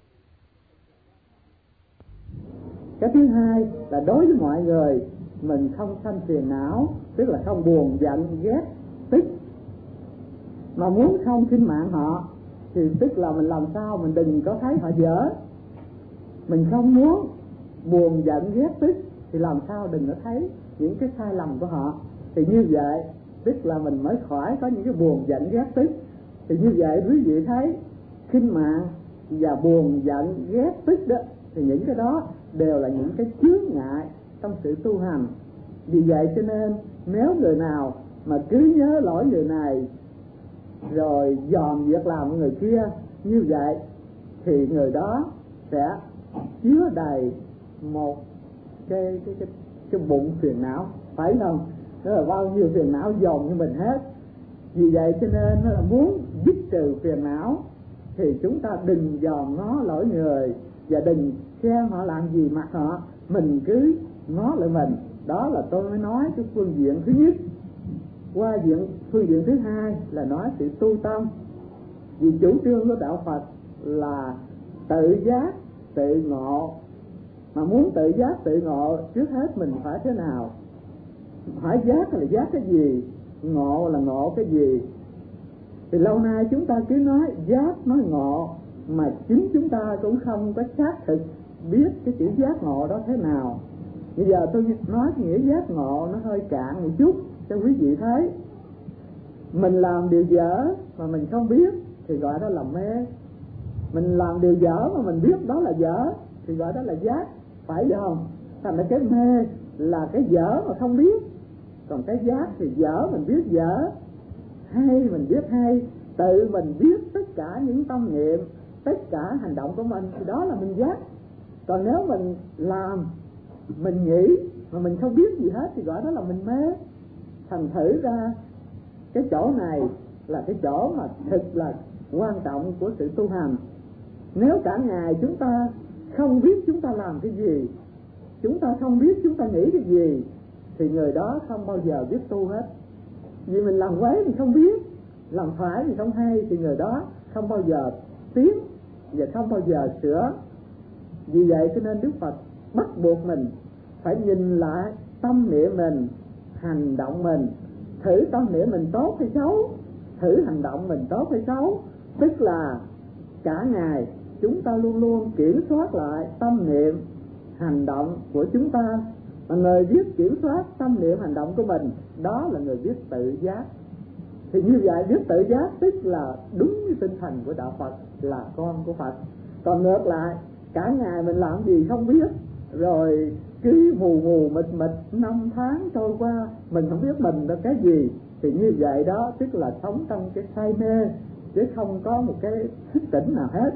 Cái thứ hai là đối với mọi người mình không sanh phiền não, tức là không buồn, giận, ghét, tức. Mà muốn không sinh mạng họ thì tức là mình làm sao mình đừng có thấy họ dở. Mình không muốn buồn, giận, ghét, tức thì làm sao đừng có thấy những cái sai lầm của họ. Thì như vậy tức là mình mới khỏi có những cái buồn giận ghét tức. Thì như vậy quý vị thấy khinh mạng và buồn giận ghét tức đó, thì những cái đó đều là những cái chướng ngại trong sự tu hành. Vì vậy cho nên nếu người nào mà cứ nhớ lỗi người này rồi dòm việc làm của người kia như vậy, thì người đó sẽ chứa đầy một cái bụng phiền não, phải không? Đó là bao nhiêu phiền não dồn như mình hết. Vì vậy cho nên nó là muốn dứt trừ phiền não thì chúng ta đừng dòm ngó lỗi người, và đừng xem họ làm gì mặc họ, mình cứ ngó lại mình. Đó là tôi mới nói cái phương diện thứ nhất. Qua phương diện thứ hai là nói sự tu tâm. Vì chủ trương của đạo Phật là tự giác tự ngộ, mà muốn tự giác tự ngộ trước hết mình phải thế nào? Hỏi giác là giác cái gì, ngộ là ngộ cái gì? Thì lâu nay chúng ta cứ nói giác nói ngộ, mà chính chúng ta cũng không có xác thực biết cái chữ giác ngộ đó thế nào. Bây giờ tôi nói nghĩa giác ngộ nó hơi cạn một chút cho quý vị thấy. Mình làm điều dở mà mình không biết thì gọi đó là mê. Mình làm điều dở mà mình biết đó là dở thì gọi đó là giác, phải không? Thành ra cái mê là cái dở mà không biết, còn cái giác thì dở mình biết dở, hay mình biết hay, tự mình biết tất cả những tâm niệm, tất cả hành động của mình thì đó là mình giác. Còn nếu mình làm, mình nghĩ mà mình không biết gì hết thì gọi đó là mình mê. Thành thử ra cái chỗ này là cái chỗ mà thực là quan trọng của sự tu hành. Nếu cả ngày chúng ta không biết chúng ta làm cái gì, chúng ta không biết chúng ta nghĩ cái gì, thì người đó không bao giờ biết tu hết. Vì mình làm quấy mình không biết, làm phải mình không hay, thì người đó không bao giờ tiến và không bao giờ sửa. Vì vậy cho nên Đức Phật bắt buộc mình phải nhìn lại tâm niệm mình, hành động mình, thử tâm niệm mình tốt hay xấu, thử hành động mình tốt hay xấu. Tức là cả ngày chúng ta luôn luôn kiểm soát lại tâm niệm, hành động của chúng ta. Mà người biết kiểm soát tâm niệm hành động của mình, đó là người biết tự giác. Thì như vậy biết tự giác tức là đúng như tinh thần của đạo Phật, là con của Phật. Còn ngược lại, cả ngày mình làm gì không biết, rồi cứ mù mù mịt mịt, năm tháng trôi qua mình không biết mình là cái gì, thì như vậy đó tức là sống trong cái say mê, chứ không có một cái thức tỉnh nào hết.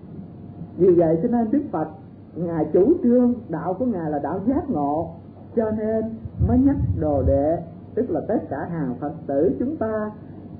Vì vậy cho nên Đức Phật Ngài chủ trương đạo của Ngài là đạo giác ngộ, cho nên mới nhắc đồ đệ, tức là tất cả hàng Phật tử chúng ta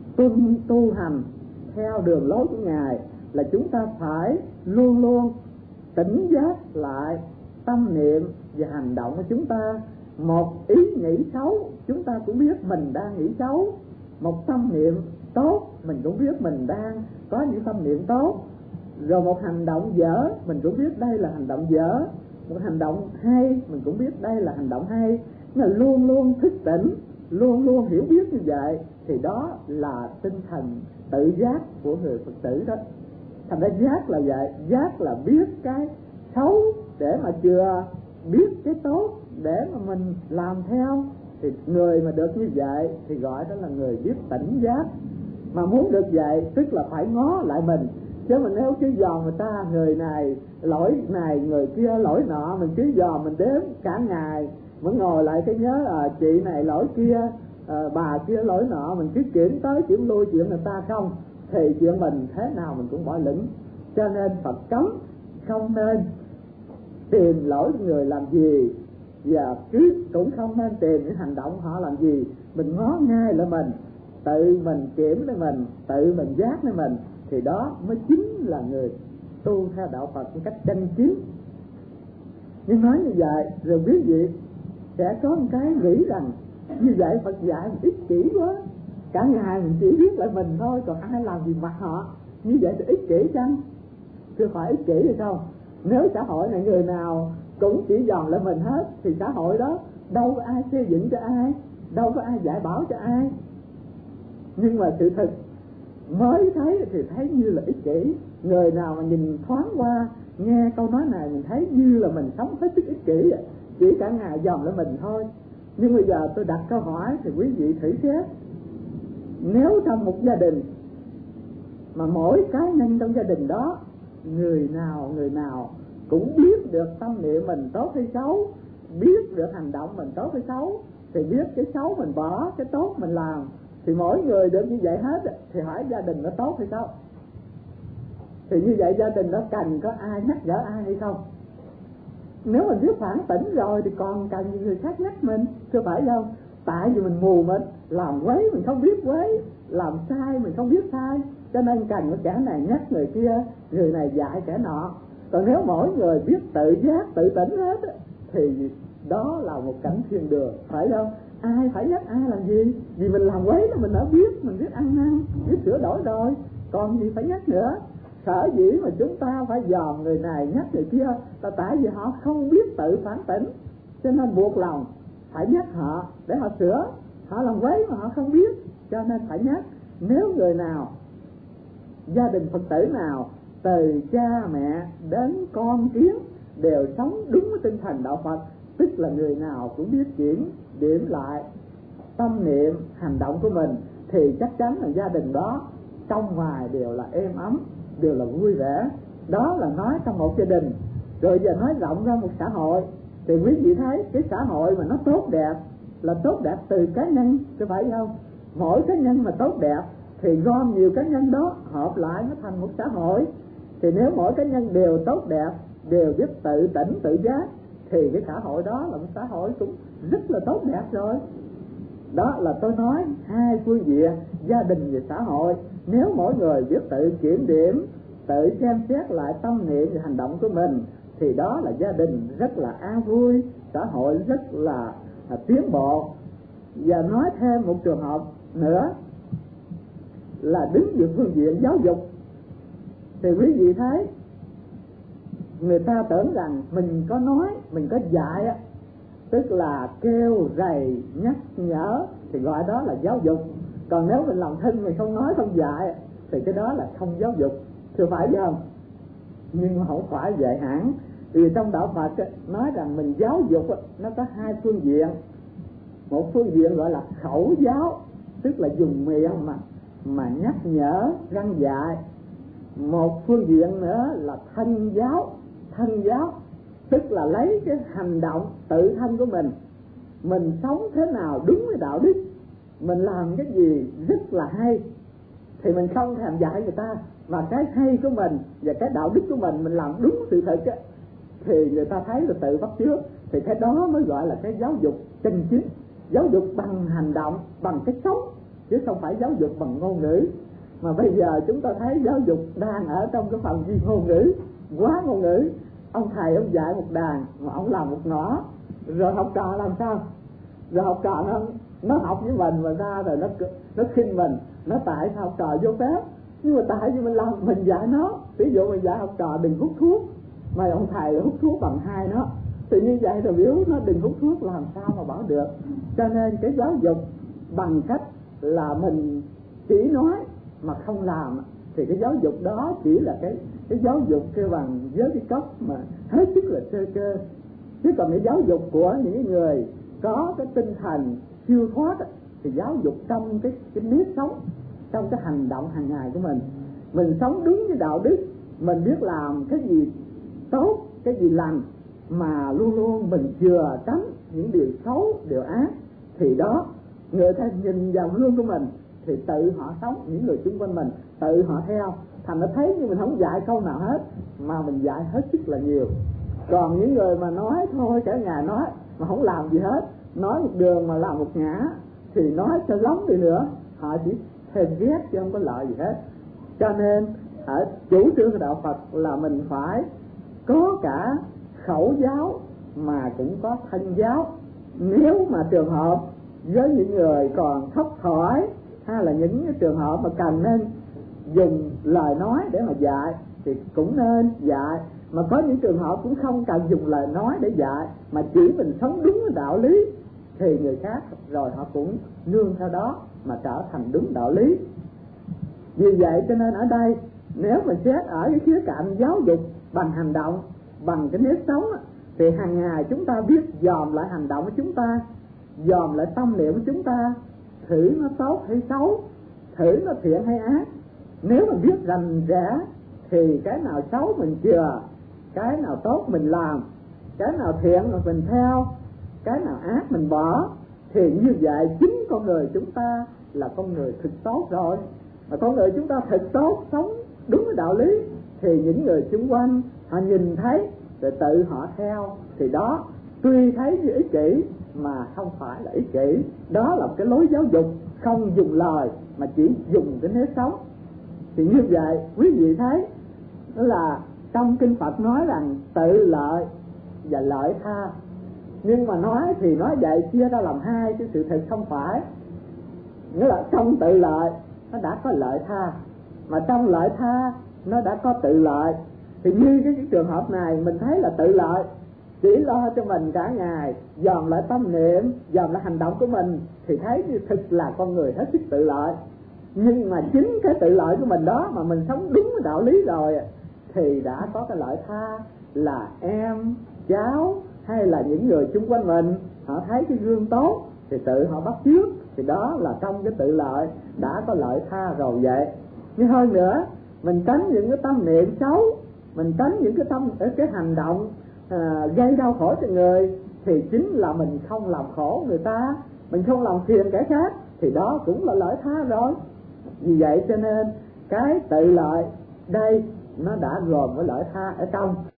tu hành theo đường lối của Ngài, là chúng ta phải luôn luôn tỉnh giác lại tâm niệm và hành động của chúng ta. Một ý nghĩ xấu chúng ta cũng biết mình đang nghĩ xấu, một tâm niệm tốt mình cũng biết mình đang có những tâm niệm tốt, rồi một hành động dở mình cũng biết đây là hành động dở, một hành động hay mình cũng biết đây là hành động hay. Là luôn luôn thức tỉnh, luôn luôn hiểu biết như vậy, thì đó là tinh thần tự giác của người Phật tử đó. Thành ra giác là vậy, giác là biết cái xấu để mà chừa, biết cái tốt để mà mình làm theo. Thì người mà được như vậy thì gọi đó là người biết tỉnh giác. Mà muốn được vậy tức là phải ngó lại mình, chứ mình nếu cứ dòm người ta, người này lỗi này, người kia lỗi nọ, mình cứ dòm mình đếm cả ngày, vẫn ngồi lại cái nhớ chị này lỗi kia, bà kia lỗi nọ, mình cứ kiểm tới kiểm lui chuyện người ta không, thì chuyện mình thế nào mình cũng bỏ lửng. Cho nên Phật cấm không nên tìm lỗi người làm gì, và cũng không nên tìm những hành động họ làm gì. Mình ngó ngay lại mình, tự mình kiểm lại mình, tự mình giác lại mình, thì đó mới chính là người tu theo đạo Phật một cách chân chính. Nhưng nói như vậy rồi quý vị sẽ có một cái nghĩ rằng như vậy Phật dạy mình ích kỷ quá, cả ngày mình chỉ biết lại mình thôi, còn ai làm gì mặc họ, như vậy thì ích kỷ chăng? Chưa phải ích kỷ hay không? Nếu xã hội này người nào cũng chỉ dòm lại mình hết thì xã hội đó đâu có ai xây dựng cho ai, đâu có ai dạy bảo cho ai. Nhưng mà sự thực mới thấy thì thấy như là ích kỷ. Người nào mà nhìn thoáng qua nghe câu nói này mình thấy như là mình sống hết sức ích kỷ, chỉ cả ngày dòm lại mình thôi. Nhưng bây giờ tôi đặt câu hỏi thì quý vị thử xét, nếu trong một gia đình mà mỗi cá nhân trong gia đình đó người nào cũng biết được tâm niệm mình tốt hay xấu, biết được hành động mình tốt hay xấu, thì biết cái xấu mình bỏ, cái tốt mình làm, thì mỗi người được như vậy hết, thì hỏi gia đình nó tốt hay xấu? Thì như vậy gia đình đó cần có ai nhắc nhở ai hay không? Nếu mình biết phản tỉnh rồi thì còn cần người khác nhắc mình, chứ phải không? Tại vì mình mù mịt, làm quấy mình không biết quấy, làm sai mình không biết sai, cho nên cần có kẻ này nhắc người kia, người này dạy kẻ nọ. Còn nếu mỗi người biết tự giác, tự tỉnh hết thì đó là một cảnh thiên đường, phải không? Ai phải nhắc ai làm gì? Vì mình làm quấy là mình đã biết, mình biết ăn năn, biết sửa đổi rồi, còn gì phải nhắc nữa. Sở dĩ mà chúng ta phải dòm người này nhắc người kia là tại vì họ không biết tự phản tỉnh, cho nên buộc lòng phải nhắc họ để họ sửa. Họ làm quấy mà họ không biết, cho nên phải nhắc. Nếu người nào, gia đình Phật tử nào, từ cha mẹ đến con kiến đều sống đúng với tinh thần đạo Phật, tức là người nào cũng biết kiểm điểm lại tâm niệm hành động của mình, thì chắc chắn là gia đình đó trong ngoài đều là êm ấm, đều là vui vẻ. Đó là nói trong một gia đình. Rồi giờ nói rộng ra một xã hội, thì quý vị thấy cái xã hội mà nó tốt đẹp là tốt đẹp từ cá nhân, chứ phải không? Mỗi cá nhân mà tốt đẹp thì gom nhiều cá nhân đó hợp lại nó thành một xã hội. Thì nếu mỗi cá nhân đều tốt đẹp, đều biết tự tỉnh tự giác, thì cái xã hội đó là một xã hội cũng rất là tốt đẹp rồi. Đó là tôi nói hai phương diện, gia đình và xã hội. Nếu mỗi người biết tự kiểm điểm, tự xem xét lại tâm niệm và hành động của mình, thì đó là gia đình rất là an vui, xã hội rất là tiến bộ. Và nói thêm một trường hợp nữa là đứng về phương diện giáo dục, thì quý vị thấy người ta tưởng rằng mình có nói, mình có dạy, tức là kêu rầy nhắc nhở thì gọi đó là giáo dục. Còn nếu mình làm thinh, mình không nói không dạy thì cái đó là không giáo dục, chưa phải không? Nhưng mà không phải vậy hẳn. Vì trong đạo Phật nói rằng mình giáo dục nó có hai phương diện. Một phương diện gọi là khẩu giáo, tức là dùng miệng mà nhắc nhở răn dạy. Một phương diện nữa là thân giáo, tức là lấy cái hành động tự thân của mình sống thế nào đúng với đạo đức, mình làm cái gì rất là hay, thì mình không thèm dạy người ta, và cái hay của mình và cái đạo đức của mình làm đúng sự thật ấy, thì người ta thấy là tự bắt chước. Thì cái đó mới gọi là cái giáo dục chân chính, giáo dục bằng hành động, bằng cái sống, chứ không phải giáo dục bằng ngôn ngữ. Mà bây giờ chúng ta thấy giáo dục đang ở trong cái phần vi ngôn ngữ, quá ngôn ngữ. Ông thầy ông dạy một đàn mà ông làm một ngõ, rồi học trò làm sao? Rồi học trò nó học với mình mà ra rồi nó khinh mình, nó tại sao học trò vô phép. Nhưng mà tại vì mình dạy nó, ví dụ mình dạy học trò đừng hút thuốc, mà ông thầy hút thuốc bằng hai nó, thì như vậy rồi biểu nó đừng hút thuốc làm sao mà bảo được. Cho nên cái giáo dục bằng cách là mình chỉ nói mà không làm, thì cái giáo dục đó chỉ là cái giáo dục kêu bằng với cái cấp mà hết sức là sơ cơ. Chứ còn cái giáo dục của những người có cái tinh thần siêu thoát thì giáo dục trong cái nếp sống, trong cái hành động hàng ngày của mình sống đúng với đạo đức, mình biết làm cái gì tốt, cái gì lành, mà luôn luôn mình chừa tránh những điều xấu, điều ác, thì đó người ta nhìn vào gương của mình thì tự họ sống, những người xung quanh mình tự họ theo. Thành nó thấy như mình không dạy câu nào hết, mà mình dạy hết sức là nhiều. Còn những người mà nói thôi cả ngày nói mà không làm gì hết, nói một đường mà làm một ngã, thì nói cho lắm đi nữa họ chỉ thèm ghét chứ không có lợi gì hết. Cho nên ở chủ trương của đạo Phật là mình phải có cả khẩu giáo mà cũng có thân giáo. Nếu mà trường hợp với những người còn thấp thỏi, hay là những cái trường hợp mà cần nên dùng lời nói để mà dạy thì cũng nên dạy. Mà có những trường hợp cũng không cần dùng lời nói để dạy, mà chỉ mình sống đúng với đạo lý, thì người khác rồi họ cũng nương theo đó mà trở thành đúng đạo lý. Vì vậy cho nên ở đây nếu mà xét ở cái khía cạnh giáo dục bằng hành động, bằng cái nếp sống, thì hàng ngày chúng ta biết dòm lại hành động của chúng ta, dòm lại tâm niệm của chúng ta, thử nó tốt hay xấu, thử nó thiện hay ác. Nếu mà biết rành rẽ thì cái nào xấu mình chừa, cái nào tốt mình làm, cái nào thiện mà mình theo, cái nào ác mình bỏ. Thì như vậy chính con người chúng ta là con người thực tốt rồi. Mà con người chúng ta thực tốt, sống đúng với đạo lý, thì những người xung quanh họ nhìn thấy rồi tự họ theo. Thì đó tuy thấy như ích kỷ mà không phải là ích kỷ. Đó là cái lối giáo dục không dùng lời mà chỉ dùng cái nếp sống. Thì như vậy quý vị thấy đó là trong kinh Phật nói rằng tự lợi và lợi tha. Nhưng mà nói thì nói vậy chia ra làm hai, chứ sự thật không phải. Nghĩa là trong tự lợi nó đã có lợi tha, mà trong lợi tha nó đã có tự lợi. Thì như cái trường hợp này mình thấy là tự lợi, chỉ lo cho mình cả ngày, dòm lại tâm niệm, dòm lại hành động của mình, thì thấy như thực là con người hết sức tự lợi. Nhưng mà chính cái tự lợi của mình đó mà mình sống đúng với đạo lý rồi thì đã có cái lợi tha, là em, cháu hay là những người xung quanh mình, họ thấy cái gương tốt thì tự họ bắt chước. Thì đó là trong cái tự lợi đã có lợi tha rồi vậy. Nhưng hơn nữa, mình tránh những cái tâm niệm xấu, mình tránh những cái hành động gây đau khổ cho người, thì chính là mình không làm khổ người ta, mình không làm phiền kẻ khác, thì đó cũng là lợi tha rồi. Vì vậy cho nên cái tự lợi đây nó đã gồm với lợi tha ở trong.